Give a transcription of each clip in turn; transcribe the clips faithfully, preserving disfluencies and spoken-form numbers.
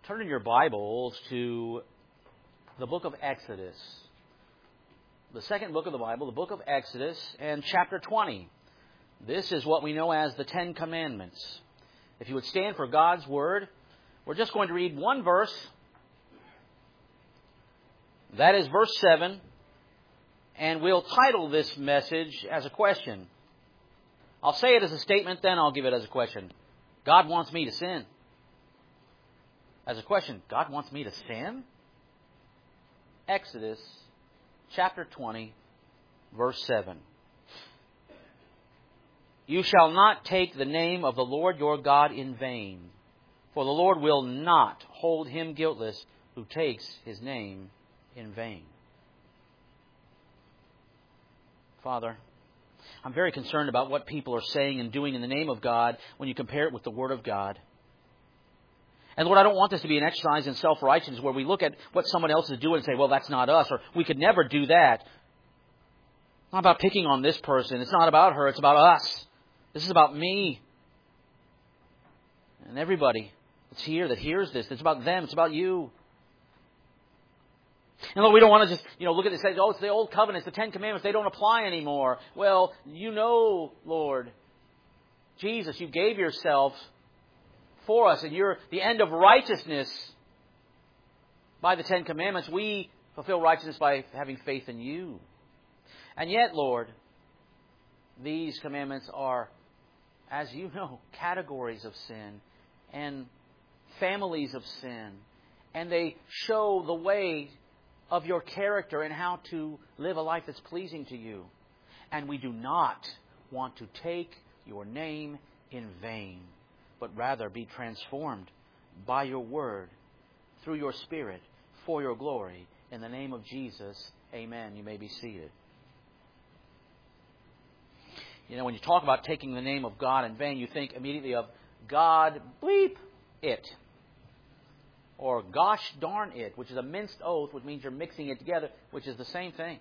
Turn in your Bibles to the book of Exodus. The second book of the Bible, the book of Exodus, and chapter twenty. This is what we know as the Ten Commandments. If you would stand for God's Word, we're just going to read one verse. That is verse seven. And we'll title this message as a question. I'll say it as a statement, then I'll give it as a question. God wants me to sin. As a question, God wants me to sin? Exodus chapter twenty, verse seven. You shall not take the name of the Lord your God in vain, for the Lord will not hold him guiltless who takes his name in vain. Father, I'm very concerned about what people are saying and doing in the name of God when you compare it with the Word of God. And Lord, I don't want this to be an exercise in self-righteousness where we look at what someone else is doing and say, well, that's not us, or we could never do that. It's not about picking on this person. It's not about her. It's about us. This is about me. And everybody that's here that hears this, it's about them. It's about you. And Lord, we don't want to just, you know, look at this and say, oh, it's the old covenants, the Ten Commandments, they don't apply anymore. Well, you know, Lord, Jesus, you gave yourself for us, and you're the end of righteousness by the Ten Commandments. We fulfill righteousness by having faith in you. And yet, Lord, these commandments are, as you know, categories of sin and families of sin. And they show the way of your character and how to live a life that's pleasing to you. And we do not want to take your name in vain, but rather be transformed by your Word, through your Spirit, for your glory. In the name of Jesus, amen. You may be seated. You know, when you talk about taking the name of God in vain, you think immediately of God bleep it. Or gosh darn it, which is a minced oath, which means you're mixing it together, which is the same thing.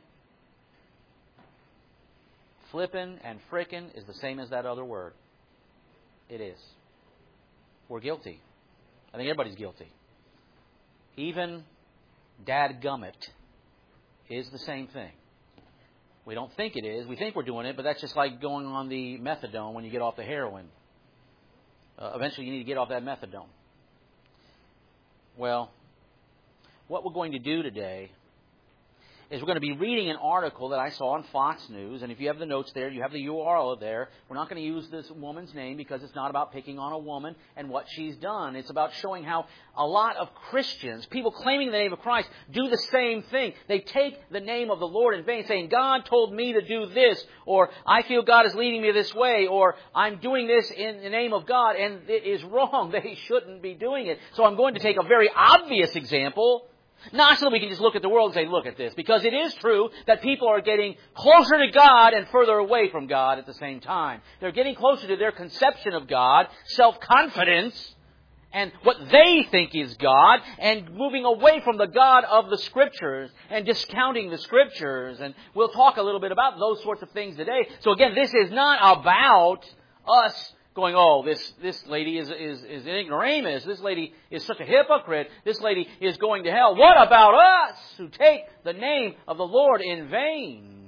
Flippin' and frickin' is the same as that other word. It is. We're guilty. I think everybody's guilty. Even dadgummit is the same thing. We don't think it is. We think we're doing it, but that's just like going on the methadone when you get off the heroin. Uh, eventually you need to get off that methadone. Well, what we're going to do today is we're going to be reading an article that I saw on Fox News. And if you have the notes there, you have the U R L there. We're not going to use this woman's name because it's not about picking on a woman and what she's done. It's about showing how a lot of Christians, people claiming the name of Christ, do the same thing. They take the name of the Lord in vain, saying, God told me to do this, or I feel God is leading me this way, or I'm doing this in the name of God, and it is wrong. They shouldn't be doing it. So I'm going to take a very obvious example. Not so that we can just look at the world and say, look at this. Because it is true that people are getting closer to God and further away from God at the same time. They're getting closer to their conception of God, self-confidence, and what they think is God, and moving away from the God of the Scriptures and discounting the Scriptures. And we'll talk a little bit about those sorts of things today. So again, this is not about us going, oh, this, this lady is, is, is an ignoramus. This lady is such a hypocrite. This lady is going to hell. What about us who take the name of the Lord in vain?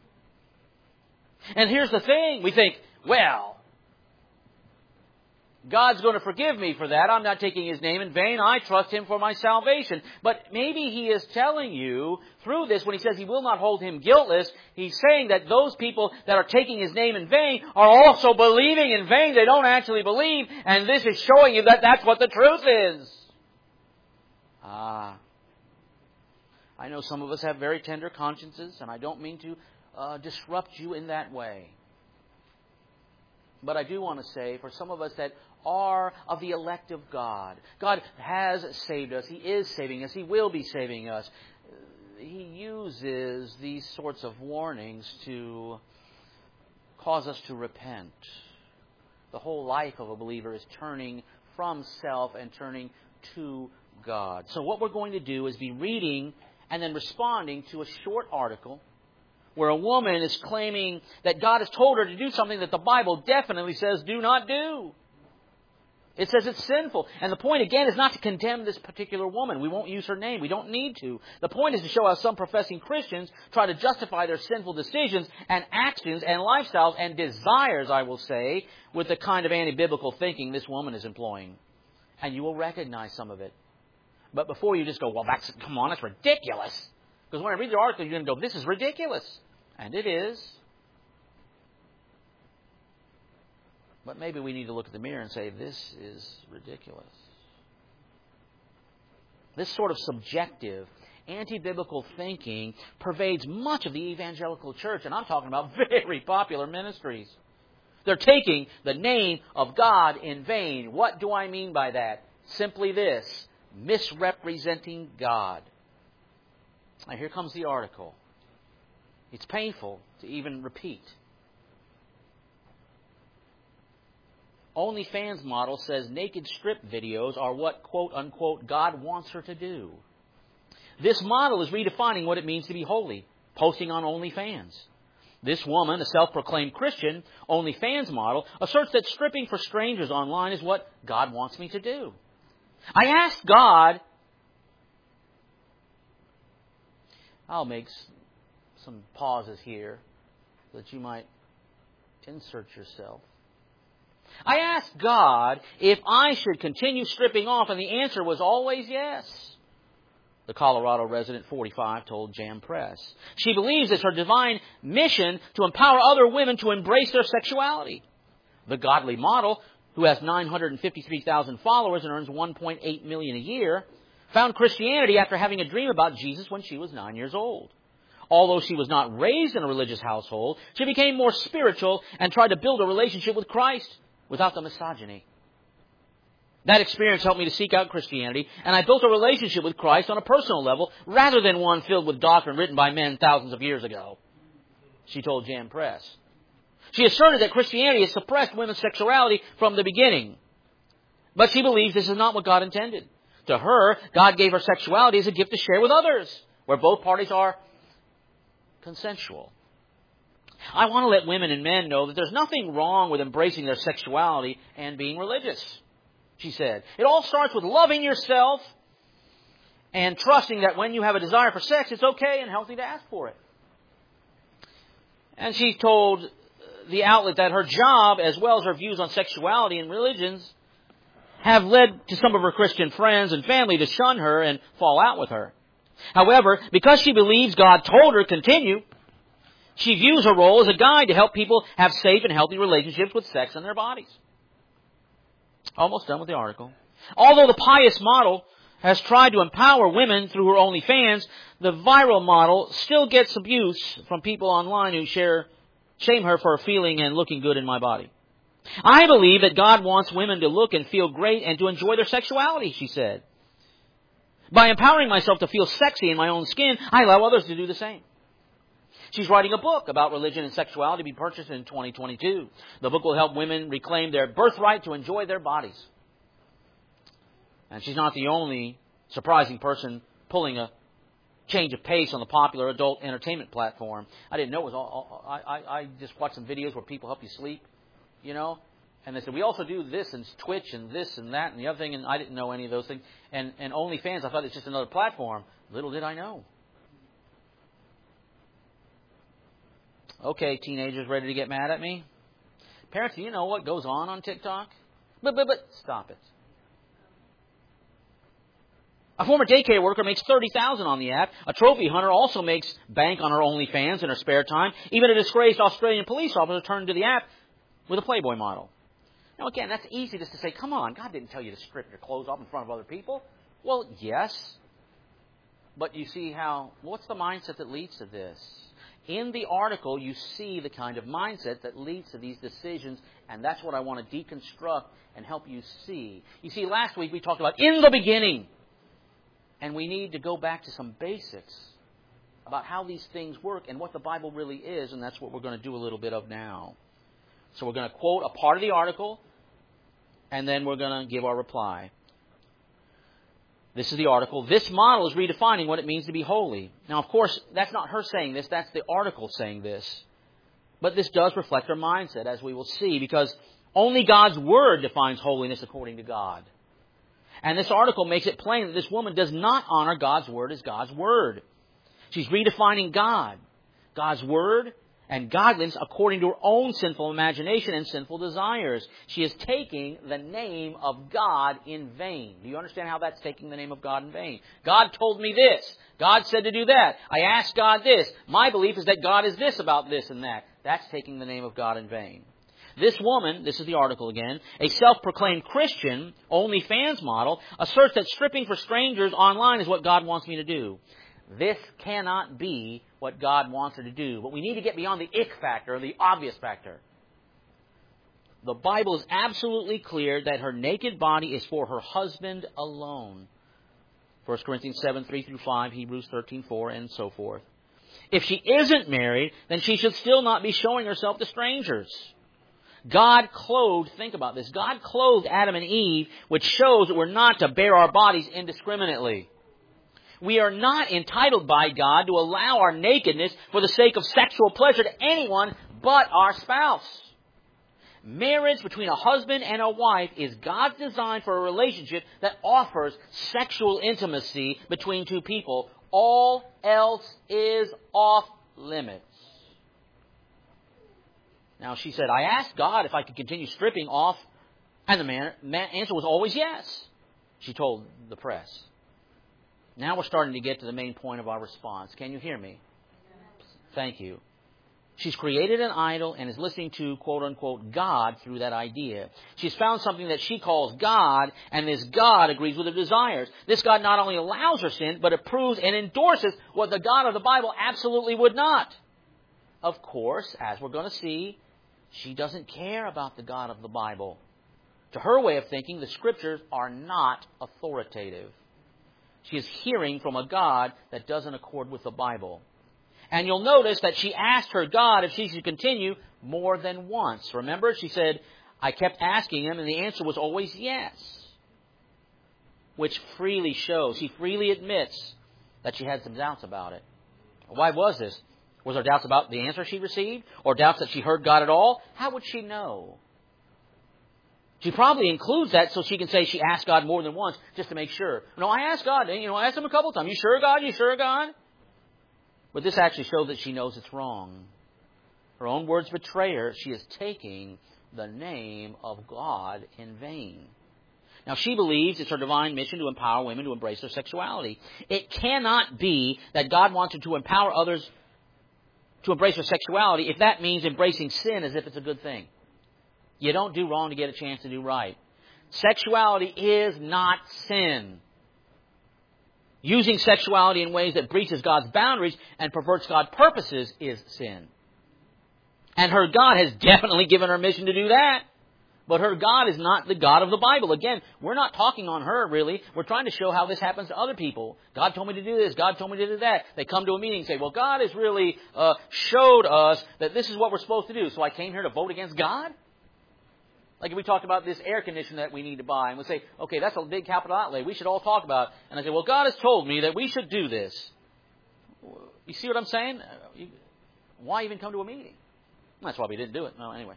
And here's the thing. We think, well, God's going to forgive me for that. I'm not taking His name in vain. I trust Him for my salvation. But maybe He is telling you through this, when He says He will not hold him guiltless, He's saying that those people that are taking His name in vain are also believing in vain. They don't actually believe. And this is showing you that that's what the truth is. Ah. I know some of us have very tender consciences, and I don't mean to uh, disrupt you in that way. But I do want to say, for some of us that are of the elect of God, God has saved us. He is saving us. He will be saving us. He uses these sorts of warnings to cause us to repent. The whole life of a believer is turning from self and turning to God. So what we're going to do is be reading and then responding to a short article where a woman is claiming that God has told her to do something that the Bible definitely says do not do. It says it's sinful. And the point, again, is not to condemn this particular woman. We won't use her name. We don't need to. The point is to show how some professing Christians try to justify their sinful decisions and actions and lifestyles and desires, I will say, with the kind of anti-biblical thinking this woman is employing. And you will recognize some of it. But before you just go, well, that's, come on, that's ridiculous. Because when I read the article, you're going to go, this is ridiculous. And it is. But maybe we need to look at the mirror and say, this is ridiculous. This sort of subjective, anti-biblical thinking pervades much of the evangelical church. And I'm talking about very popular ministries. They're taking the name of God in vain. What do I mean by that? Simply this: misrepresenting God. Now here comes the article. It's painful to even repeat. OnlyFans model says naked strip videos are what, quote unquote, God wants her to do. This model is redefining what it means to be holy, posting on OnlyFans. This woman, a self-proclaimed Christian, OnlyFans model, asserts that stripping for strangers online is what God wants me to do. I asked God, I'll make some pauses here so that you might insert yourself. I asked God if I should continue stripping off, and the answer was always yes. The Colorado resident, forty-five, told Jam Press. She believes it's her divine mission to empower other women to embrace their sexuality. The godly model, who has nine hundred fifty-three thousand followers and earns one point eight million dollars a year, found Christianity after having a dream about Jesus when she was nine years old. Although she was not raised in a religious household, she became more spiritual and tried to build a relationship with Christ without the misogyny. That experience helped me to seek out Christianity, and I built a relationship with Christ on a personal level rather than one filled with doctrine written by men thousands of years ago, she told Jam Press. She asserted that Christianity has suppressed women's sexuality from the beginning. But she believes this is not what God intended. To her, God gave her sexuality as a gift to share with others, where both parties are consensual. I want to let women and men know that there's nothing wrong with embracing their sexuality and being religious, she said. It all starts with loving yourself and trusting that when you have a desire for sex, it's okay and healthy to ask for it. And she told the outlet that her job, as well as her views on sexuality and religions, have led to some of her Christian friends and family to shun her and fall out with her. However, because she believes God told her to continue, she views her role as a guide to help people have safe and healthy relationships with sex and their bodies. Almost done with the article. Although the pious model has tried to empower women through her OnlyFans, the viral model still gets abuse from people online who share shame her for feeling and looking good in my body. I believe that God wants women to look and feel great and to enjoy their sexuality, she said. By empowering myself to feel sexy in my own skin, I allow others to do the same. She's writing a book about religion and sexuality to be purchased in twenty twenty-two. The book will help women reclaim their birthright to enjoy their bodies. And she's not the only surprising person pulling a change of pace on the popular adult entertainment platform. I didn't know it was all, all I, I, I just watched some videos where people help you sleep, you know. And they said, we also do this and Twitch and this and that and the other thing. And I didn't know any of those things. And, and OnlyFans, I thought it's just another platform. Little did I know. Okay, teenagers ready to get mad at me? Parents, do you know what goes on on TikTok? But, but, but, stop it. A former daycare worker makes thirty thousand dollars on the app. A trophy hunter also makes bank on her OnlyFans in her spare time. Even a disgraced Australian police officer turned to the app with a Playboy model. Now, again, that's easy just to say, come on, God didn't tell you to strip your clothes off in front of other people. Well, yes. But you see how, what's the mindset that leads to this? In the article, you see the kind of mindset that leads to these decisions, and that's what I want to deconstruct and help you see. You see, last week we talked about in the beginning, and we need to go back to some basics about how these things work and what the Bible really is, and that's what we're going to do a little bit of now. So we're going to quote a part of the article, and then we're going to give our reply. This is the article. This model is redefining what it means to be holy. Now, of course, that's not her saying this. That's the article saying this. But this does reflect her mindset, as we will see, because Only God's Word defines holiness according to God. And this article makes it plain that this woman does not honor God's Word as God's Word. She's redefining God, God's Word, and godliness according to her own sinful imagination and sinful desires. She is taking the name of God in vain. Do you understand how that's taking the name of God in vain? God told me this. God said to do that. I asked God this. My belief is that God is this about this and that. That's taking the name of God in vain. This woman, this is the article again, a self-proclaimed Christian, OnlyFans model, asserts that stripping for strangers online is what God wants me to do. This cannot be what God wants her to do. But we need to get beyond the ick factor, the obvious factor. The Bible is absolutely clear that her naked body is for her husband alone. First Corinthians seven, three through five, Hebrews thirteen, four, and so forth. If she isn't married, then she should still not be showing herself to strangers. God clothed, think about this, God clothed Adam and Eve, which shows that we're not to bare our bodies indiscriminately. We are not entitled by God to allow our nakedness for the sake of sexual pleasure to anyone but our spouse. Marriage between a husband and a wife is God's design for a relationship that offers sexual intimacy between two people. All else is off limits. Now, she said, I asked God if I could continue stripping off, and the man, man, answer was always yes, she told the press. Now we're starting to get to the main point of our response. Can you hear me? Thank you. She's created an idol and is listening to, quote unquote, God through that idea. She's found something that she calls God, and this God agrees with her desires. This God not only allows her sin, but approves and endorses what the God of the Bible absolutely would not. Of course, as we're going to see, she doesn't care about the God of the Bible. To her way of thinking, the Scriptures are not authoritative. She is hearing from a God that doesn't accord with the Bible. And you'll notice that she asked her God if she should continue more than once. Remember, she said, I kept asking him, and the answer was always yes. Which freely shows, she freely admits that she had some doubts about it. Why was this? Was there doubts about the answer she received? Or doubts that she heard God at all? How would she know? She probably includes that so she can say she asked God more than once just to make sure. No, I asked God. You know, I asked him a couple of times. You sure, God? You sure, God? But this actually shows that she knows it's wrong. Her own words betray her. She is taking the name of God in vain. Now, she believes it's her divine mission to empower women to embrace their sexuality. It cannot be that God wants her to empower others to embrace their sexuality if that means embracing sin as if it's a good thing. You don't do wrong to get a chance to do right. Sexuality is not sin. Using sexuality in ways that breaches God's boundaries and perverts God's purposes is sin. And her God has definitely given her mission to do that. But her God is not the God of the Bible. Again, we're not talking on her, really. We're trying to show how this happens to other people. God told me to do this. God told me to do that. They come to a meeting and say, well, God has really uh, showed us that this is what we're supposed to do. So I came here to vote against God? Like if we talked about this air conditioner that we need to buy, and we say, okay, that's a big capital outlay. We should all talk about it. And I say, well, God has told me that we should do this. You see what I'm saying? Why even come to a meeting? That's why we didn't do it. No, anyway.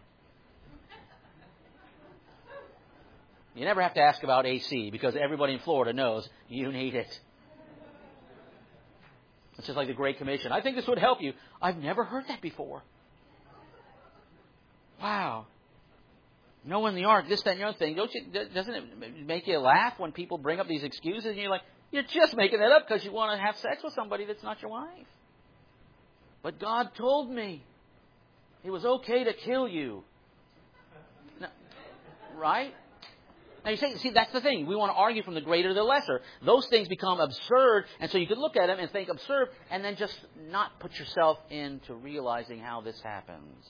You never have to ask about A C because everybody in Florida knows you need it. It's just like the Great Commission. I think this would help you. I've never heard that before. Wow. Noah in the ark, this, that, and the other thing. Don't you, doesn't it make you laugh when people bring up these excuses and you're like, you're just making that up because you want to have sex with somebody that's not your wife. But God told me it was okay to kill you. Now, right? Now you say, see, that's the thing. We want to argue from the greater to the lesser. Those things become absurd, and so you could look at them and think absurd, and then just not put yourself into realizing how this happens.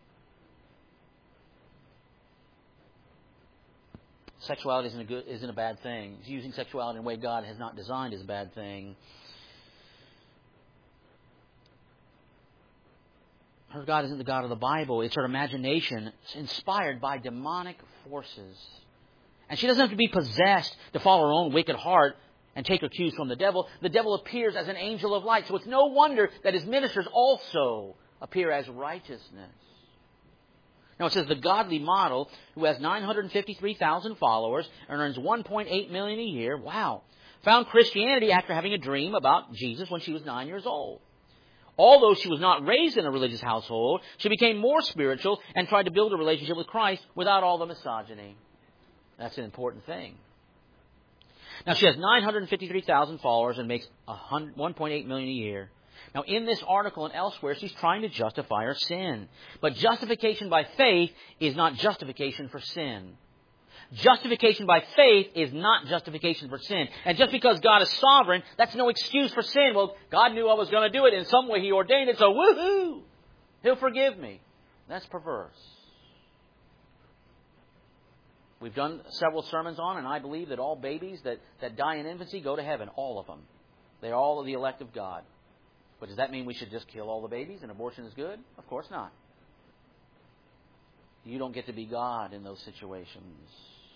Sexuality isn't a good, isn't a bad thing. Using sexuality in a way God has not designed is a bad thing. Her God isn't the God of the Bible. It's her imagination. It's inspired by demonic forces. And she doesn't have to be possessed to follow her own wicked heart and take her cues from the devil. The devil appears as an angel of light. So it's no wonder that his ministers also appear as righteousness. Now it says the godly model who has nine hundred fifty-three thousand followers and earns one point eight million dollars a year, wow, found Christianity after having a dream about Jesus when she was nine years old. Although she was not raised in a religious household, she became more spiritual and tried to build a relationship with Christ without all the misogyny. That's an important thing. Now she has nine hundred fifty-three thousand followers and makes one point eight million dollars a year. Now in this article and elsewhere, she's trying to justify her sin. But justification by faith is not justification for sin. Justification by faith is not justification for sin. And just because God is sovereign, that's no excuse for sin. Well, God knew I was going to do it. In some way He ordained it, so woohoo! He'll forgive me. That's perverse. We've done several sermons on, and I believe that all babies that, that die in infancy go to heaven. All of them. They're all the elect of God. But does that mean we should just kill all the babies and abortion is good? Of course not. You don't get to be God in those situations.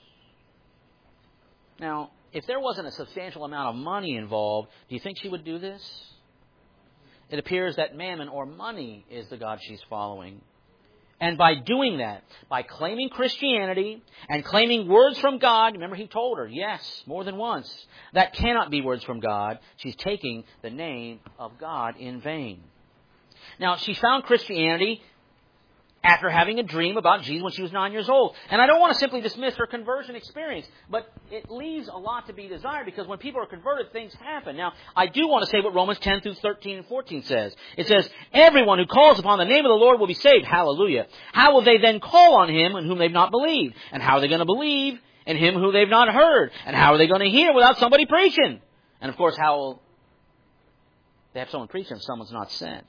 Now, if there wasn't a substantial amount of money involved, do you think she would do this? It appears that mammon or money is the God she's following. And by doing that, by claiming Christianity and claiming words from God, remember He told her, yes, more than once, that cannot be words from God. She's taking the name of God in vain. Now, she found Christianity after having a dream about Jesus when she was nine years old. And I don't want to simply dismiss her conversion experience, but it leaves a lot to be desired because when people are converted, things happen. Now, I do want to say what Romans ten through thirteen and fourteen says. It says, everyone who calls upon the name of the Lord will be saved. Hallelujah. How will they then call on Him in whom they've not believed? And how are they going to believe in Him who they've not heard? And how are they going to hear without somebody preaching? And of course, how will they have someone preaching if someone's not sent?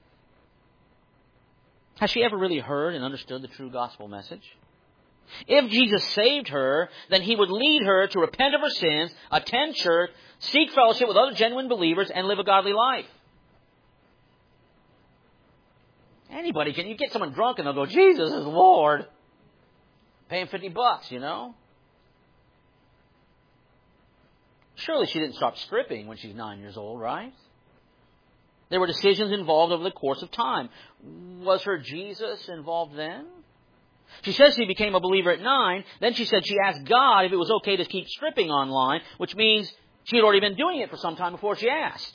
Has she ever really heard and understood the true gospel message? If Jesus saved her, then He would lead her to repent of her sins, attend church, seek fellowship with other genuine believers, and live a godly life. Anybody can, you get someone drunk and they'll go, Jesus is Lord. Pay him fifty bucks, you know. Surely she didn't stop stripping when she's nine years old, right? There were decisions involved over the course of time. Was her Jesus involved then? She says she became a believer at nine. Then she said she asked God if it was okay to keep stripping online, which means she had already been doing it for some time before she asked.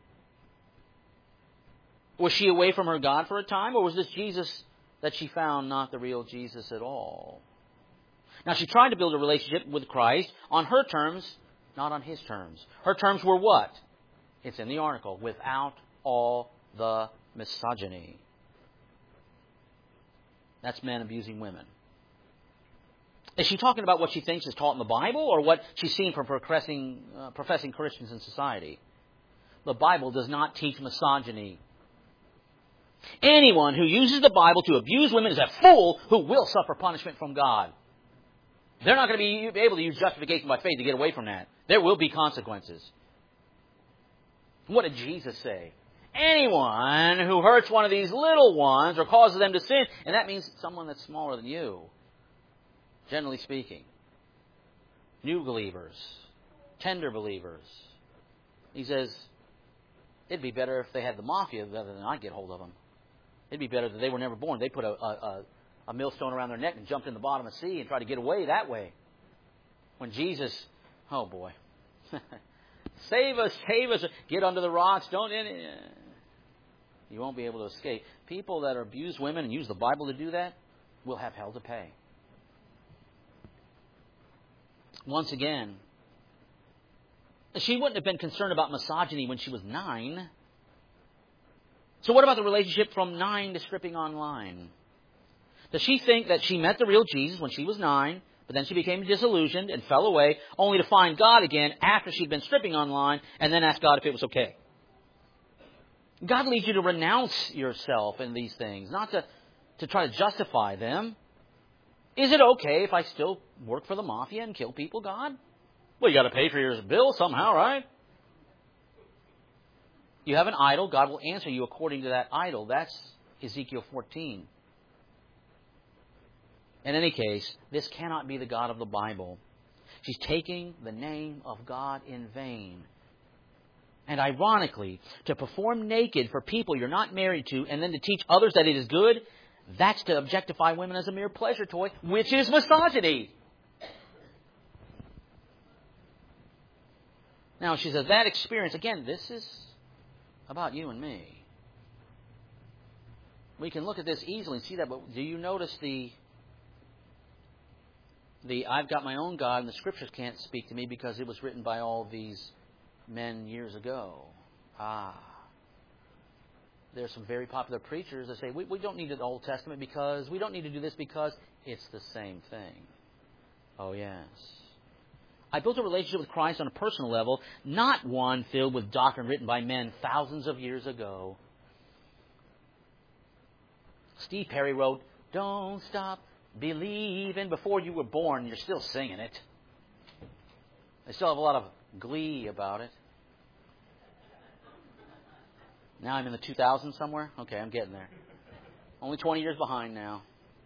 Was she away from her God for a time, or was this Jesus that she found not the real Jesus at all? Now, she tried to build a relationship with Christ on her terms, not on His terms. Her terms were what? It's in the article. Without all the misogyny. That's men abusing women. Is she talking about what she thinks is taught in the Bible or what she's seen from professing, uh, professing Christians in society? The Bible does not teach misogyny. Anyone who uses the Bible to abuse women is a fool who will suffer punishment from God. They're not going to be able to use justification by faith to get away from that. There will be consequences. What did Jesus say? Anyone who hurts one of these little ones or causes them to sin, and that means someone that's smaller than you, generally speaking. New believers, tender believers. He says, it'd be better if they had the mafia rather than I get hold of them. It'd be better that they were never born. They put a, a, a millstone around their neck and jumped in the bottom of the sea and tried to get away that way. When Jesus, oh boy, save us, save us, get under the rocks, don't... You won't be able to escape. People that abuse women and use the Bible to do that will have hell to pay. Once again, she wouldn't have been concerned about misogyny when she was nine. So what about the relationship from nine to stripping online? Does she think that she met the real Jesus when she was nine, but then she became disillusioned and fell away, only to find God again after she'd been stripping online, and then ask God if it was okay? God leads you to renounce yourself in these things, not to, to try to justify them. Is it okay if I still work for the mafia and kill people, God? Well, you got to pay for your bill somehow, right? You have an idol, God will answer you according to that idol. That's Ezekiel fourteen. In any case, this cannot be the God of the Bible. She's taking the name of God in vain. And ironically, to perform naked for people you're not married to and then to teach others that it is good, That's to objectify women as a mere pleasure toy, which is misogyny. Now, she says, that experience, again, this is about you and me. We can look at this easily and see that, but do you notice the, the I've got my own God and the Scriptures can't speak to me because it was written by all these men years ago? Ah. There's some very popular preachers that say, we, we don't need the Old Testament because, we don't need to do this because it's the same thing. Oh, yes. I built a relationship with Christ on a personal level, not one filled with doctrine written by men thousands of years ago. Steve Perry wrote, "Don't stop believing." Before you were born, you're still singing it. They still have a lot of glee about it. Now I'm in the two thousands somewhere? Okay, I'm getting there. Only twenty years behind now.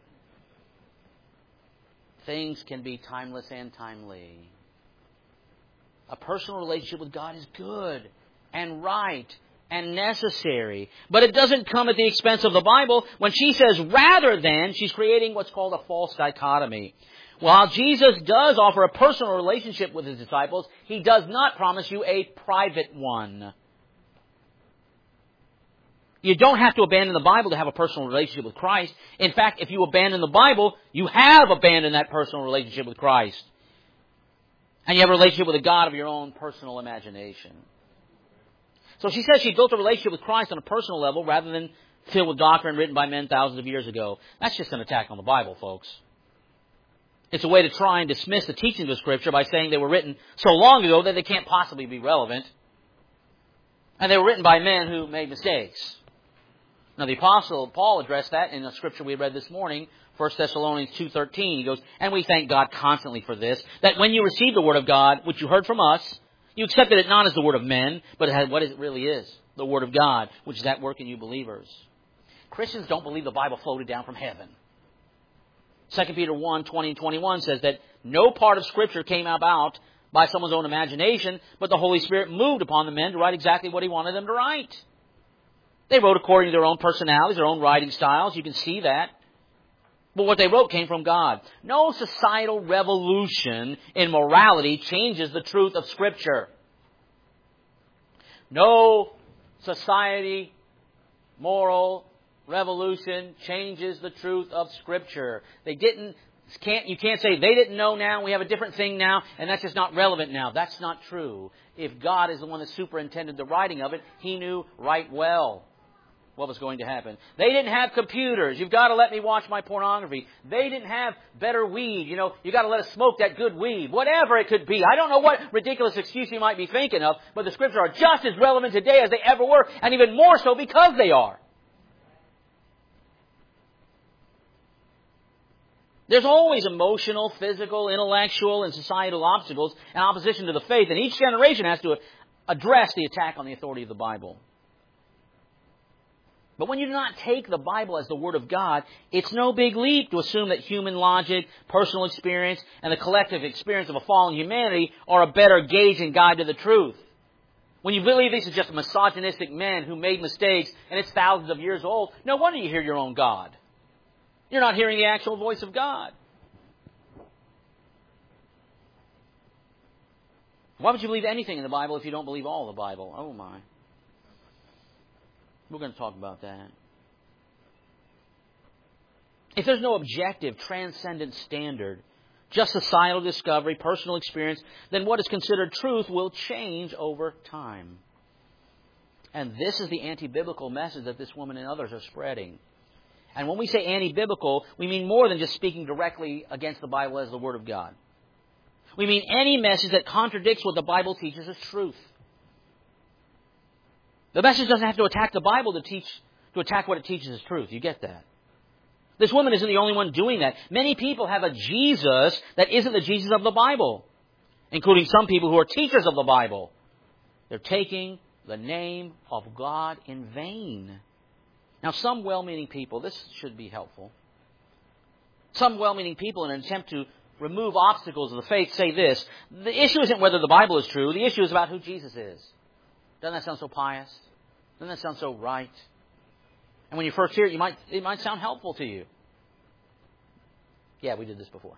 Things can be timeless and timely. A personal relationship with God is good and right and necessary. But it doesn't come at the expense of the Bible. When she says rather than, she's creating what's called a false dichotomy. While Jesus does offer a personal relationship with His disciples, He does not promise you a private one. You don't have to abandon the Bible to have a personal relationship with Christ. In fact, if you abandon the Bible, you have abandoned that personal relationship with Christ. And you have a relationship with a God of your own personal imagination. So she says she built a relationship with Christ on a personal level rather than filled with doctrine written by men thousands of years ago. That's just an attack on the Bible, folks. It's a way to try and dismiss the teachings of Scripture by saying they were written so long ago that they can't possibly be relevant. And they were written by men who made mistakes. Now, the Apostle Paul addressed that in the Scripture we read this morning, First Thessalonians two thirteen. He goes, "And we thank God constantly for this, that when you received the Word of God, which you heard from us, you accepted it not as the Word of men, but as what it really is, the Word of God, which is at work in you believers." Christians don't believe the Bible floated down from heaven. Second Peter one twenty and twenty-one says that no part of Scripture came about by someone's own imagination, but the Holy Spirit moved upon the men to write exactly what He wanted them to write. They wrote according to their own personalities, their own writing styles. You can see that. But what they wrote came from God. No societal revolution in morality changes the truth of Scripture. No society, moral revolution changes the truth of Scripture. They didn't, can't, you can't say they didn't know now, we have a different thing now, and that's just not relevant now. That's not true. If God is the one that superintended the writing of it, He knew right well what was going to happen. They didn't have computers. You've got to let me watch my pornography. They didn't have better weed. You know, you've got to let us smoke that good weed. Whatever it could be. I don't know what ridiculous excuse you might be thinking of, but the Scriptures are just as relevant today as they ever were, and even more so because they are. There's always emotional, physical, intellectual, and societal obstacles and opposition to the faith, and each generation has to address the attack on the authority of the Bible. But when you do not take the Bible as the Word of God, it's no big leap to assume that human logic, personal experience, and the collective experience of a fallen humanity are a better gauge and guide to the truth. When you believe these are just misogynistic men who made mistakes and it's thousands of years old, no wonder you hear your own God. You're not hearing the actual voice of God. Why would you believe anything in the Bible if you don't believe all the Bible? Oh my. We're going to talk about that. If there's no objective, transcendent standard, just societal discovery, personal experience, then what is considered truth will change over time. And this is the anti-biblical message that this woman and others are spreading. And when we say anti-biblical, we mean more than just speaking directly against the Bible as the Word of God. We mean any message that contradicts what the Bible teaches as truth. The message doesn't have to attack the Bible to teach, to attack what it teaches as truth. You get that? This woman isn't the only one doing that. Many people have a Jesus that isn't the Jesus of the Bible, including some people who are teachers of the Bible. They're taking the name of God in vain. Now, some well-meaning people, this should be helpful. Some well-meaning people, in an attempt to remove obstacles of the faith, say this: the issue isn't whether the Bible is true. The issue is about who Jesus is. Doesn't that sound so pious? Doesn't that sound so right? And when you first hear it, you might it might sound helpful to you. Yeah, we did this before.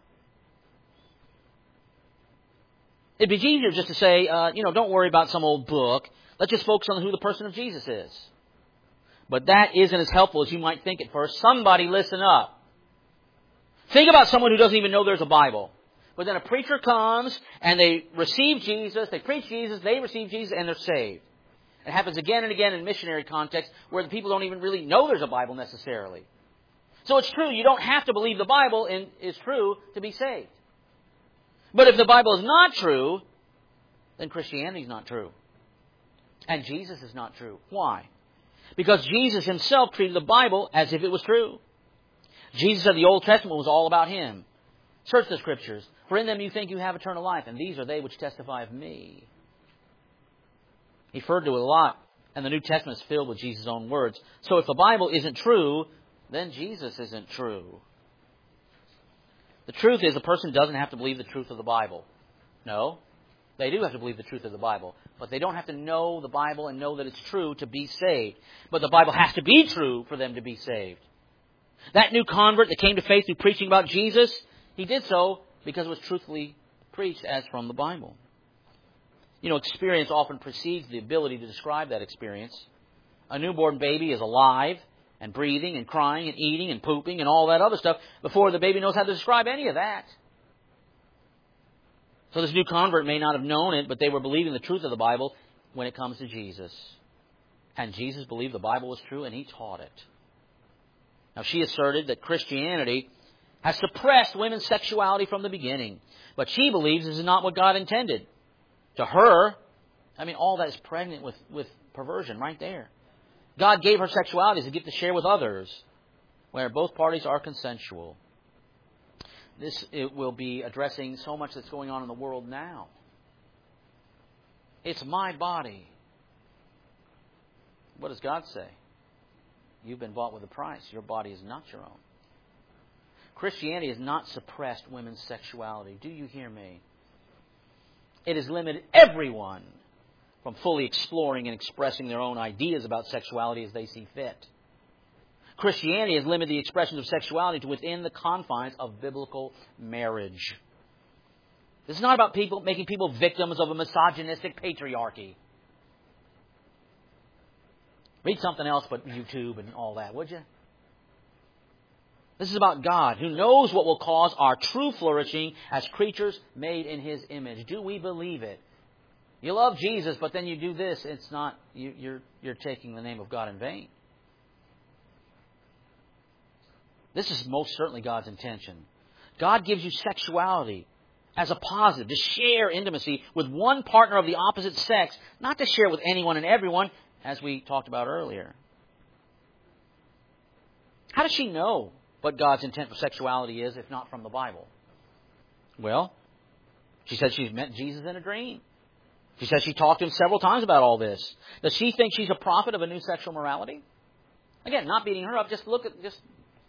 It'd be easier just to say, uh, you know, don't worry about some old book. Let's just focus on who the person of Jesus is. But that isn't as helpful as you might think at first. Somebody listen up. Think about someone who doesn't even know there's a Bible. But then a preacher comes and they receive Jesus, they preach Jesus, they receive Jesus, and they're saved. It happens again and again in missionary context where the people don't even really know there's a Bible necessarily. So it's true, you don't have to believe the Bible is true to be saved. But if the Bible is not true, then Christianity is not true. And Jesus is not true. Why? Because Jesus himself treated the Bible as if it was true. Jesus said the Old Testament was all about him. Search the Scriptures, for in them you think you have eternal life, and these are they which testify of me. He referred to it a lot, and the New Testament is filled with Jesus' own words. So if the Bible isn't true, then Jesus isn't true. The truth is, a person doesn't have to believe the truth of the Bible. No, they do have to believe the truth of the Bible. But they don't have to know the Bible and know that it's true to be saved. But the Bible has to be true for them to be saved. That new convert that came to faith through preaching about Jesus, he did so because it was truthfully preached as from the Bible. You know, experience often precedes the ability to describe that experience. A newborn baby is alive and breathing and crying and eating and pooping and all that other stuff before the baby knows how to describe any of that. So this new convert may not have known it, but they were believing the truth of the Bible when it comes to Jesus. And Jesus believed the Bible was true, and he taught it. Now, she asserted that Christianity has suppressed women's sexuality from the beginning. But she believes this is not what God intended. To her, I mean, all that is pregnant with, with perversion right there. God gave her sexuality as a gift to share with others, where both parties are consensual. This it will be addressing so much that's going on in the world now. It's my body. What does God say? You've been bought with a price. Your body is not your own. Christianity has not suppressed women's sexuality. Do you hear me? It has limited everyone from fully exploring and expressing their own ideas about sexuality as they see fit. Christianity has limited the expressions of sexuality to within the confines of biblical marriage. This is not about people making people victims of a misogynistic patriarchy. Read something else but YouTube and all that, would you? This is about God, who knows what will cause our true flourishing as creatures made in His image. Do we believe it? You love Jesus, but then you do this. It's not, you, you're, you're taking the name of God in vain. This is most certainly God's intention. God gives you sexuality as a positive, to share intimacy with one partner of the opposite sex, not to share with anyone and everyone, as we talked about earlier. How does she know what God's intent for sexuality is, if not from the Bible? Well, she said she's met Jesus in a dream. She says she talked to him several times about all this. Does she think she's a prophet of a new sexual morality? Again, not beating her up, just look at, just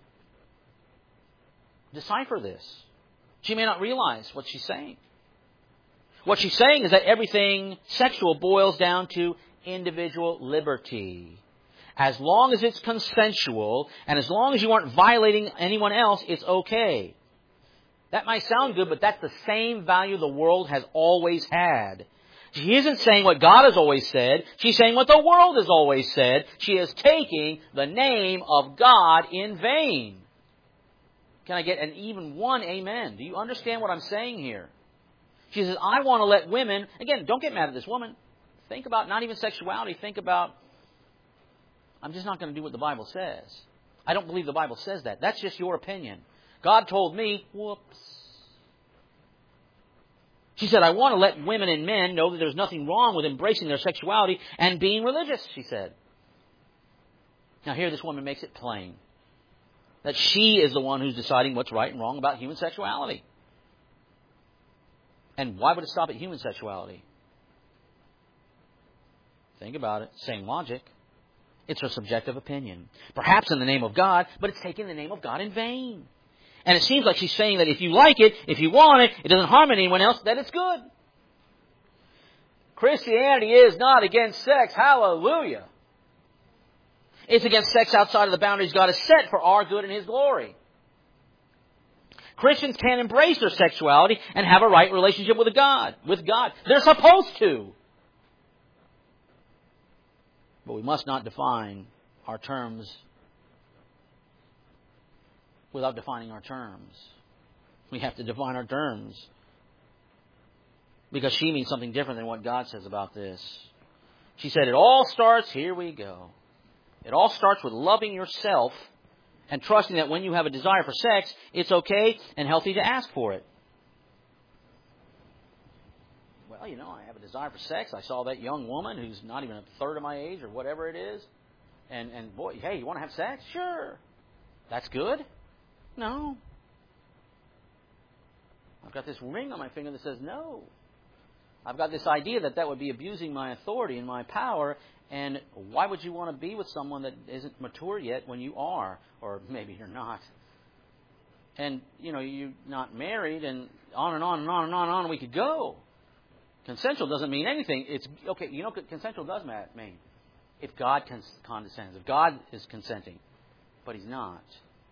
decipher this. She may not realize what she's saying. What she's saying is that everything sexual boils down to individual liberty. As long as it's consensual, and as long as you aren't violating anyone else, it's okay. That might sound good, but that's the same value the world has always had. She isn't saying what God has always said. She's saying what the world has always said. She is taking the name of God in vain. Can I get an even one amen? Do you understand what I'm saying here? She says, I want to let women, again, don't get mad at this woman. Think about not even sexuality. Think about, I'm just not going to do what the Bible says. I don't believe the Bible says that. That's just your opinion. God told me, whoops. She said, I want to let women and men know that there's nothing wrong with embracing their sexuality and being religious, she said. Now here this woman makes it plain that she is the one who's deciding what's right and wrong about human sexuality. And why would it stop at human sexuality? Think about it. Same logic. It's her subjective opinion. Perhaps in the name of God, but it's taking the name of God in vain. And it seems like she's saying that if you like it, if you want it, it doesn't harm anyone else, that it's good. Christianity is not against sex. Hallelujah. It's against sex outside of the boundaries God has set for our good and His glory. Christians can embrace their sexuality and have a right relationship with God. With God. They're supposed to. But we must not define our terms without defining our terms. We have to define our terms. Because she means something different than what God says about this. She said, it all starts, here we go. It all starts with loving yourself and trusting that when you have a desire for sex, it's okay and healthy to ask for it. Well, you know, I have a desire for sex. I saw that young woman who's not even a third of my age or whatever it is. And, and boy, hey, you want to have sex? Sure. That's good? No. I've got this ring on my finger that says no. I've got this idea that that would be abusing my authority and my power. And why would you want to be with someone that isn't mature yet when you are? Or maybe you're not. And, you know, you're not married and on and on and on and on and on we could go. Consensual doesn't mean anything. It's okay, you know what consensual does mean? If God condescends, if God is consenting. But He's not.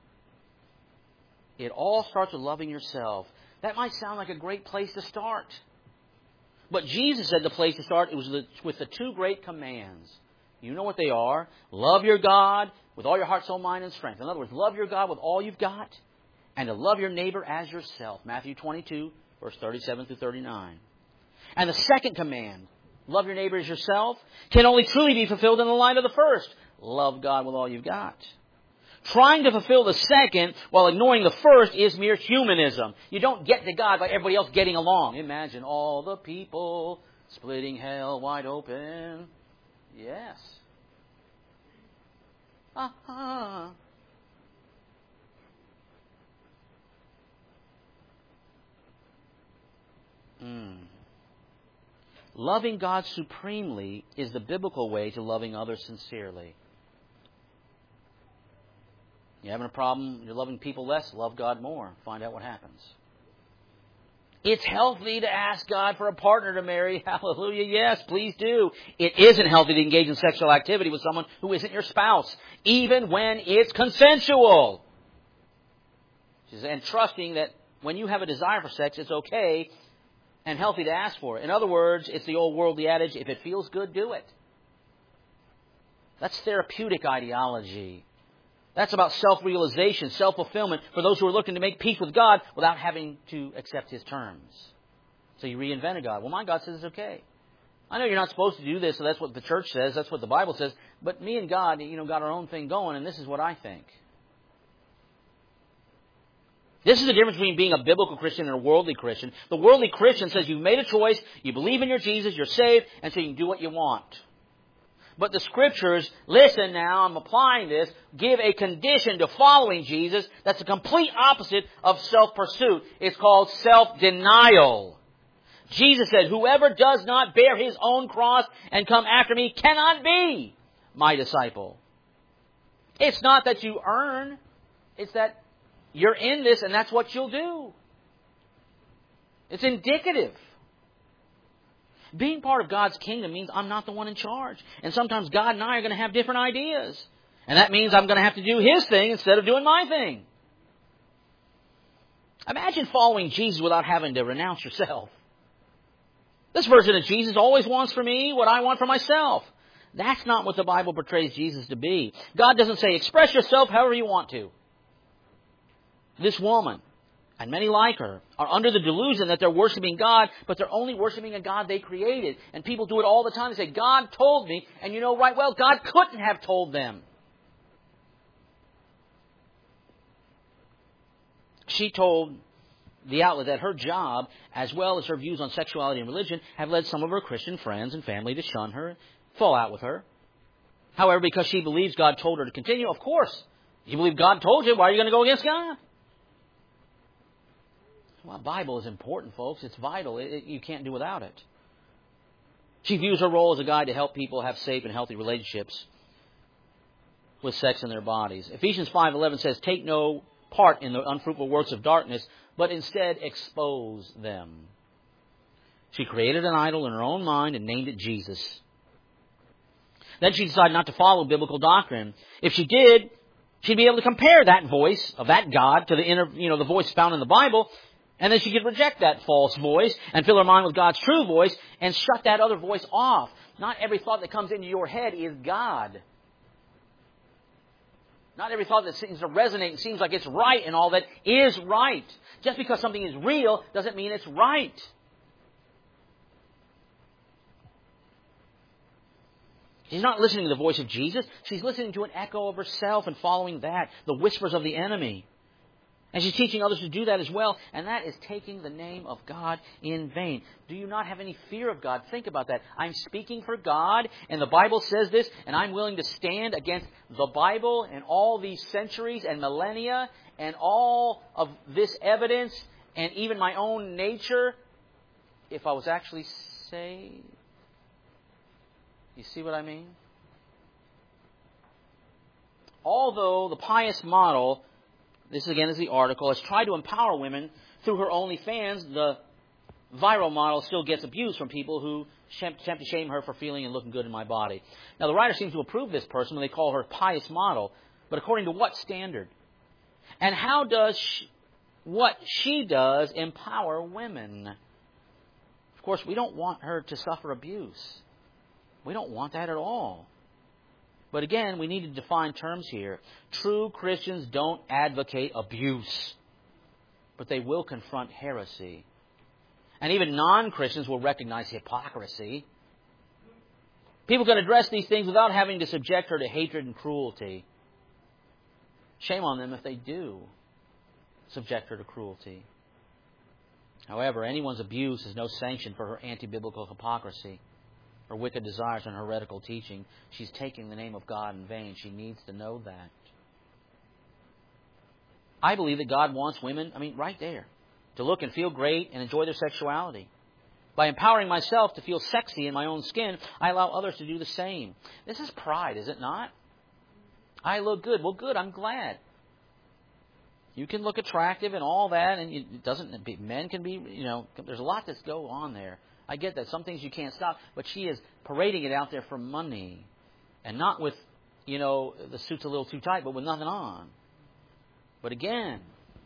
It all starts with loving yourself. That might sound like a great place to start. But Jesus said the place to start it was with the two great commands. You know what they are. Love your God with all your heart, soul, mind, and strength. In other words, love your God with all you've got. And to love your neighbor as yourself. Matthew twenty-two, verse thirty-seven through thirty-nine. And the second command, love your neighbor as yourself, can only truly be fulfilled in the light of the first. Love God with all you've got. Trying to fulfill the second while ignoring the first is mere humanism. You don't get to God by everybody else getting along. Imagine all the people splitting hell wide open. Yes. Uh-huh. Mm. Loving God supremely is the biblical way to loving others sincerely. You having a problem? You're loving people less? Love God more. Find out what happens. It's healthy to ask God for a partner to marry. Hallelujah. Yes, please do. It isn't healthy to engage in sexual activity with someone who isn't your spouse, even when it's consensual. And trusting that when you have a desire for sex, it's okay and healthy to ask for it. In other words, it's the old worldly adage, if it feels good, do it. That's therapeutic ideology. That's about self-realization, self-fulfillment for those who are looking to make peace with God without having to accept His terms. So you reinvent a God. Well, my God says it's okay. I know you're not supposed to do this, so that's what the church says, that's what the Bible says, but me and God, you know, got our own thing going, and this is what I think. This is the difference between being a biblical Christian and a worldly Christian. The worldly Christian says you've made a choice, you believe in your Jesus, you're saved, and so you can do what you want. But the Scriptures, listen now, I'm applying this, give a condition to following Jesus that's the complete opposite of self-pursuit. It's called self-denial. Jesus said, whoever does not bear his own cross and come after me cannot be my disciple. It's not that you earn, it's that you're in this and that's what you'll do. It's indicative. Being part of God's kingdom means I'm not the one in charge. And sometimes God and I are going to have different ideas. And that means I'm going to have to do His thing instead of doing my thing. Imagine following Jesus without having to renounce yourself. This version of Jesus always wants for me what I want for myself. That's not what the Bible portrays Jesus to be. God doesn't say, express yourself however you want to. This woman, and many like her, are under the delusion that they're worshiping God, but they're only worshiping a God they created. And people do it all the time. They say, God told me, and you know right well, God couldn't have told them. She told the outlet that her job, as well as her views on sexuality and religion, have led some of her Christian friends and family to shun her, fall out with her. However, because she believes God told her to continue, of course, if you believe God told you, why are you going to go against God? Well, the Bible is important, folks. It's vital. It, it, you can't do without it. She views her role as a guide to help people have safe and healthy relationships with sex in their bodies. Ephesians five eleven says, take no part in the unfruitful works of darkness, but instead expose them. She created an idol in her own mind and named it Jesus. Then she decided not to follow biblical doctrine. If she did, she'd be able to compare that voice of that God to the inner, you know, the voice found in the Bible, and then she could reject that false voice and fill her mind with God's true voice and shut that other voice off. Not every thought that comes into your head is God. Not every thought that seems to resonate and seems like it's right and all that is right. Just because something is real doesn't mean it's right. She's not listening to the voice of Jesus. She's listening to an echo of herself and following that, the whispers of the enemy. And she's teaching others to do that as well, and that is taking the name of God in vain. Do you not have any fear of God? Think about that. I'm speaking for God, and the Bible says this, and I'm willing to stand against the Bible and all these centuries and millennia and all of this evidence and even my own nature if I was actually saved. You see what I mean? Although the pious model, this again is the article, has tried to empower women through her OnlyFans, the viral model still gets abuse from people who attempt to shame her for feeling and looking good in my body. Now, the writer seems to approve this person when they call her pious model, but according to what standard? And how does she, what she does empower women? Of course, we don't want her to suffer abuse. We don't want that at all. But again, we need to define terms here. True Christians don't advocate abuse, but they will confront heresy. And even non-Christians will recognize hypocrisy. People can address these things without having to subject her to hatred and cruelty. Shame on them if they do subject her to cruelty. However, anyone's abuse is no sanction for her anti-biblical hypocrisy, her wicked desires and heretical teaching. She's taking the name of God in vain. She needs to know that. I believe that God wants women, I mean, right there, to look and feel great and enjoy their sexuality. By empowering myself to feel sexy in my own skin, I allow others to do the same. This is pride, is it not? I look good. Well, good, I'm glad. You can look attractive and all that, and it doesn't. Men can be, you know, there's a lot that's go on there. I get that. Some things you can't stop, but she is parading it out there for money, and not with, you know, the suit's a little too tight, but with nothing on. But again,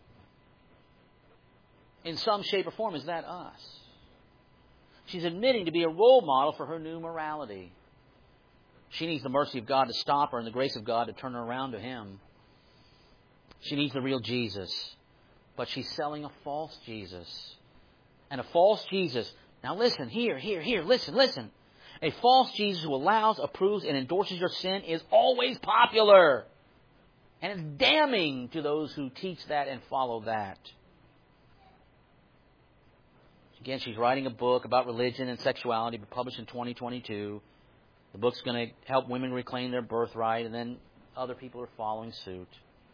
in some shape or form, is that us? She's admitting to be a role model for her new morality. She needs the mercy of God to stop her and the grace of God to turn her around to Him. She needs the real Jesus. But she's selling a false Jesus. And a false Jesus, now listen, here, here, here, listen, listen. A false Jesus who allows, approves, and endorses your sin is always popular. And it's damning to those who teach that and follow that. Again, she's writing a book about religion and sexuality, published in twenty twenty-two. The book's going to help women reclaim their birthright, and then other people are following suit.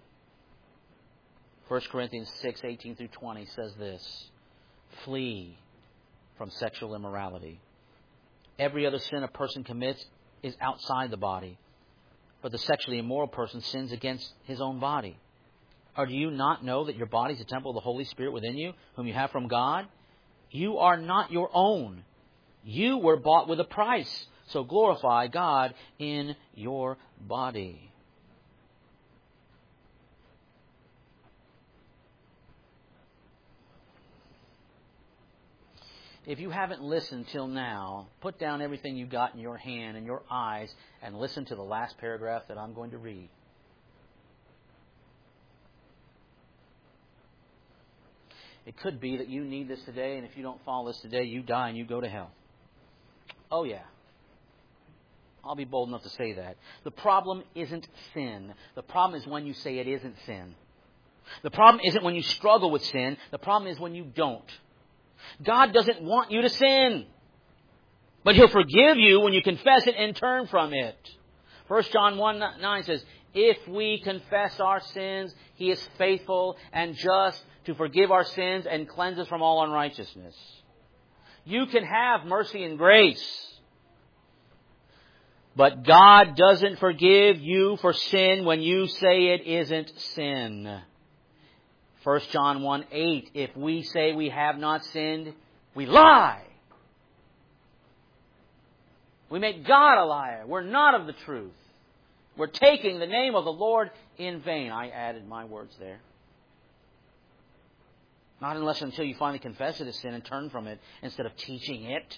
First Corinthians six, eighteen through twenty says this: flee from sexual immorality. Every other sin a person commits is outside the body, but the sexually immoral person sins against his own body. Or do you not know that your body is a temple of the Holy Spirit within you, whom you have from God? You are not your own. You were bought with a price. So glorify God in your body. If you haven't listened till now, put down everything you got in your hand and your eyes and listen to the last paragraph that I'm going to read. It could be that you need this today, and if you don't follow this today, you die and you go to hell. Oh, yeah. I'll be bold enough to say that. The problem isn't sin. The problem is when you say it isn't sin. The problem isn't when you struggle with sin. The problem is when you don't. God doesn't want you to sin. But He'll forgive you when you confess it and turn from it. First John one nine says, if we confess our sins, He is faithful and just to forgive our sins and cleanse us from all unrighteousness. You can have mercy and grace, but God doesn't forgive you for sin when you say it isn't sin. First John one eight, if we say we have not sinned, we lie We make God a liar. We're not of the truth. We're taking the name of the Lord in vain. I added my words there. Not unless until you finally confess it as sin and turn from it instead of teaching it.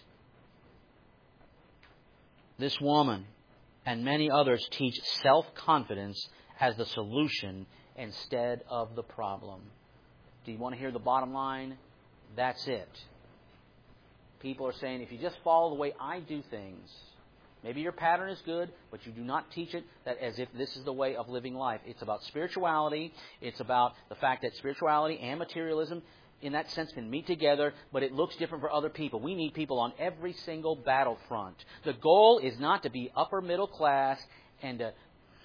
This woman and many others teach self-confidence as the solution instead of the problem. Do you want to hear the bottom line? That's it. People are saying, if you just follow the way I do things, maybe your pattern is good, but you do not teach it that as if this is the way of living life. It's about spirituality. It's about the fact that spirituality and materialism, in that sense, can meet together, but it looks different for other people. We need people on every single battlefront. The goal is not to be upper middle class and to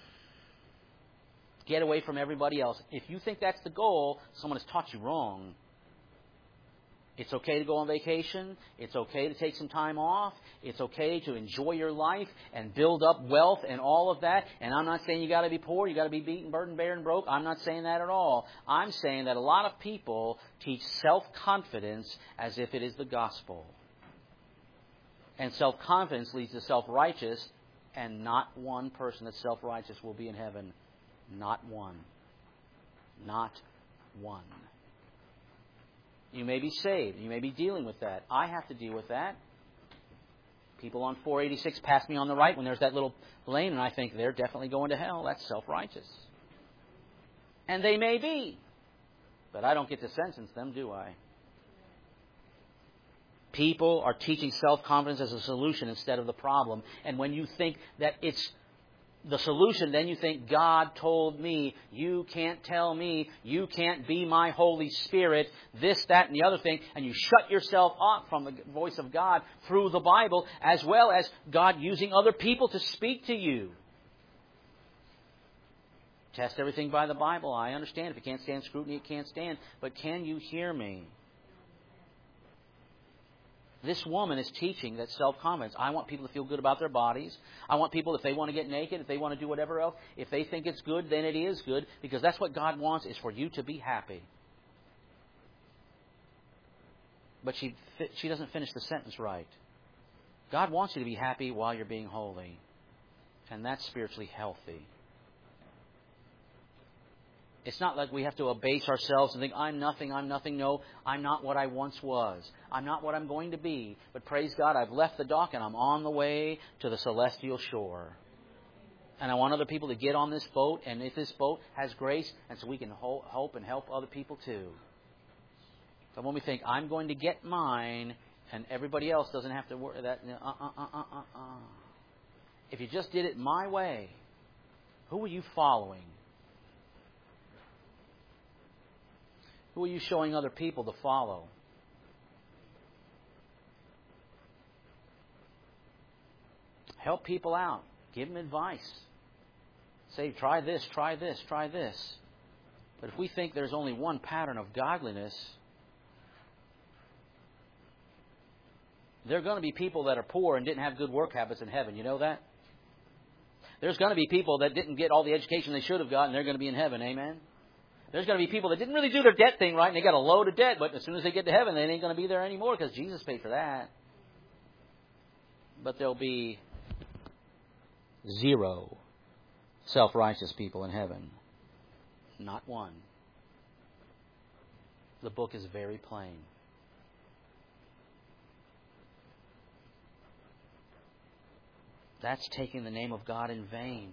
get away from everybody else. If you think that's the goal, someone has taught you wrong. It's okay to go on vacation. It's okay to take some time off. It's okay to enjoy your life and build up wealth and all of that. And I'm not saying you got to be poor, you got to be beaten, burdened, bare, and broke. I'm not saying that at all. I'm saying that a lot of people teach self-confidence as if it is the gospel. And self-confidence leads to self-righteous, and not one person that's self-righteous will be in heaven. Not one. Not one. You may be saved. You may be dealing with that. I have to deal with that. People on four eighty-six pass me on the right when there's that little lane, and I think they're definitely going to hell. That's self-righteous. And they may be. But I don't get to sentence them, do I? People are teaching self-confidence as a solution instead of the problem. And when you think that it's the solution, then you think, God told me, you can't tell me, you can't be my Holy Spirit, this, that, and the other thing, and you shut yourself off from the voice of God through the Bible, as well as God using other people to speak to you. Test everything by the Bible. I understand. If you can't stand scrutiny, it can't stand. But can you hear me? This woman is teaching that self-confidence. I want people to feel good about their bodies. I want people, if they want to get naked, if they want to do whatever else, if they think it's good, then it is good. Because that's what God wants, is for you to be happy. But she she doesn't finish the sentence right. God wants you to be happy while you're being holy. And that's spiritually healthy. It's not like we have to abase ourselves and think, I'm nothing, I'm nothing. No, I'm not what I once was. I'm not what I'm going to be. But praise God, I've left the dock and I'm on the way to the celestial shore. And I want other people to get on this boat. And if this boat has grace, and so we can hope and help other people too. So when we think, I'm going to get mine, and everybody else doesn't have to worry that, uh, uh, uh, uh, uh, uh. If you just did it my way, who are you following? Who are you showing other people to follow? Help people out. Give them advice. Say, try this, try this, try this. But if we think there's only one pattern of godliness, there are going to be people that are poor and didn't have good work habits in heaven. You know that? There's going to be people that didn't get all the education they should have gotten. They're going to be in heaven. Amen? There's going to be people that didn't really do their debt thing right, and they got a load of debt, but as soon as they get to heaven, they ain't going to be there anymore because Jesus paid for that. But there'll be zero self-righteous people in heaven. Not one. The book is very plain. That's taking the name of God in vain.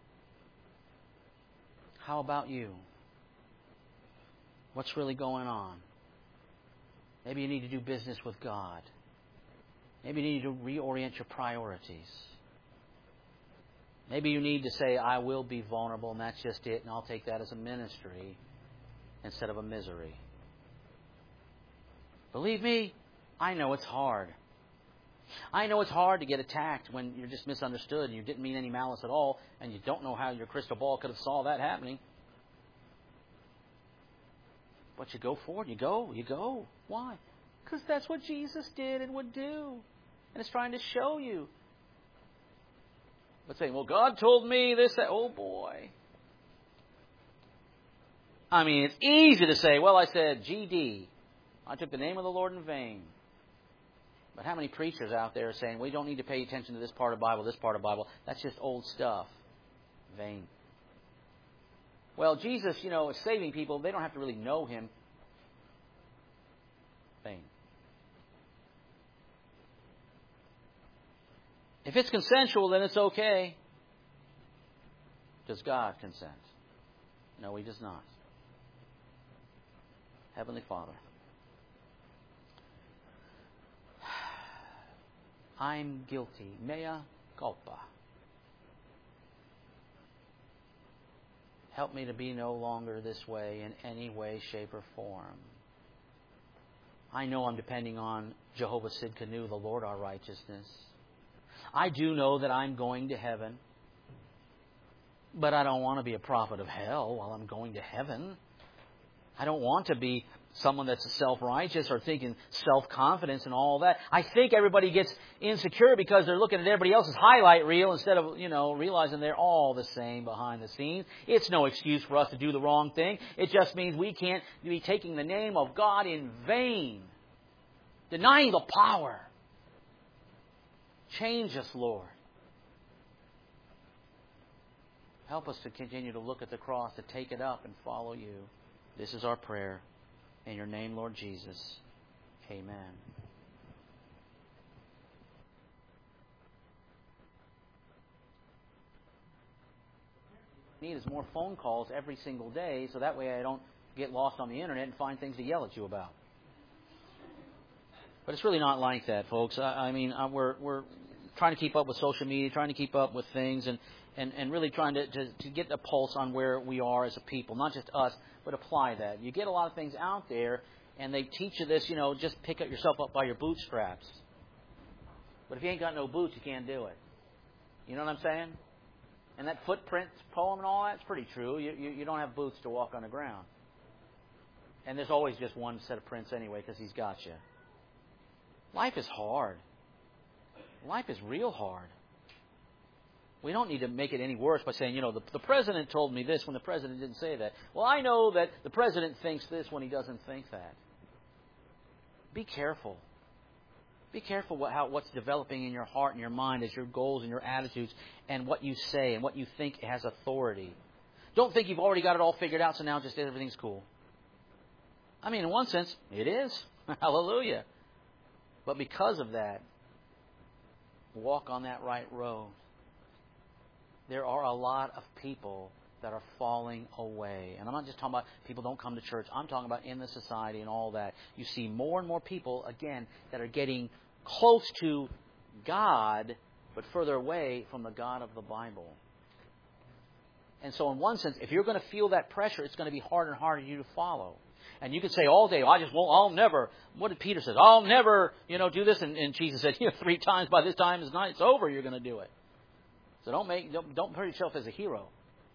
How about you? What's really going on? Maybe you need to do business with God. Maybe you need to reorient your priorities. Maybe you need to say, I will be vulnerable, and that's just it, and I'll take that as a ministry instead of a misery. Believe me, I know it's hard. I know it's hard to get attacked when you're just misunderstood and you didn't mean any malice at all, and you don't know how your crystal ball could have saw that happening. But you go forward, you go, you go. Why? Because that's what Jesus did and would do. And it's trying to show you. But saying, well, God told me this, that. Oh, boy. I mean, it's easy to say, well, I said G D. I took the name of the Lord in vain. But how many preachers out there are saying, we don't need to pay attention to this part of the Bible, this part of the Bible. That's just old stuff. Vain. Well, Jesus, you know, is saving people. They don't have to really know Him. Vain. If it's consensual, then it's okay. Does God consent? No, He does not. Heavenly Father, I'm guilty. Mea culpa. Help me to be no longer this way in any way, shape, or form. I know I'm depending on Jehovah Sidkenu, the Lord our righteousness. I do know that I'm going to heaven. But I don't want to be a prophet of hell while I'm going to heaven. I don't want to be someone that's self-righteous or thinking self-confidence and all that. I think everybody gets insecure because they're looking at everybody else's highlight reel instead of, you know, realizing they're all the same behind the scenes. It's no excuse for us to do the wrong thing. It just means we can't be taking the name of God in vain. Denying the power. Change us, Lord. Help us to continue to look at the cross, to take it up and follow You. This is our prayer. In Your name, Lord Jesus. Amen. What I need is more phone calls every single day, so that way I don't get lost on the internet and find things to yell at you about. But it's really not like that, folks. I, I mean, I, we're we're trying to keep up with social media, trying to keep up with things, and And, and really trying to, to, to get a pulse on where we are as a people. Not just us, but apply that. You get a lot of things out there, and they teach you this, you know, just pick up yourself up by your bootstraps. But if you ain't got no boots, you can't do it. You know what I'm saying? And that footprint poem and all that's pretty true. You, you, you don't have boots to walk on the ground. And there's always just one set of prints anyway because He's got you. Life is hard. Life is real hard. We don't need to make it any worse by saying, you know, the, the president told me this when the president didn't say that. Well, I know that the president thinks this when he doesn't think that. Be careful. Be careful what, how, what's developing in your heart and your mind as your goals and your attitudes and what you say and what you think has authority. Don't think you've already got it all figured out, so now just everything's cool. I mean, in one sense, it is. Hallelujah. But because of that, walk on that right road. There are a lot of people that are falling away. And I'm not just talking about people don't come to church. I'm talking about in the society and all that. You see more and more people, again, that are getting close to God, but further away from the God of the Bible. And so in one sense, if you're going to feel that pressure, it's going to be harder and harder for you to follow. And you can say all day, I just won't, I'll never, what did Peter say? I'll never, you know, do this. And, and Jesus said, you know, three times by this time it's night, it's over, you're going to do it. So don't make don't, don't put yourself as a hero.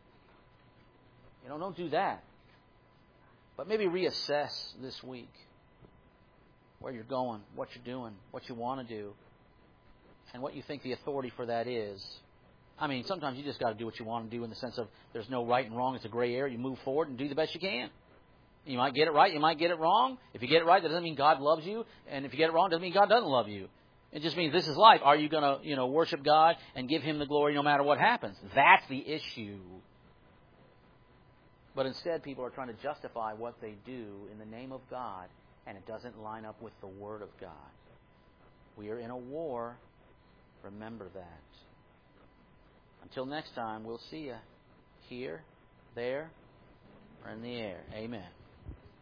You know, don't do that. But maybe reassess this week where you're going, what you're doing, what you want to do, and what you think the authority for that is. I mean, sometimes you just got to do what you want to do in the sense of there's no right and wrong. It's a gray area. You move forward and do the best you can. You might get it right. You might get it wrong. If you get it right, that doesn't mean God loves you. And if you get it wrong, it doesn't mean God doesn't love you. It just means this is life. Are you going to, you know, worship God and give Him the glory no matter what happens? That's the issue. But instead, people are trying to justify what they do in the name of God, and it doesn't line up with the Word of God. We are in a war. Remember that. Until next time, we'll see you here, there, or in the air. Amen.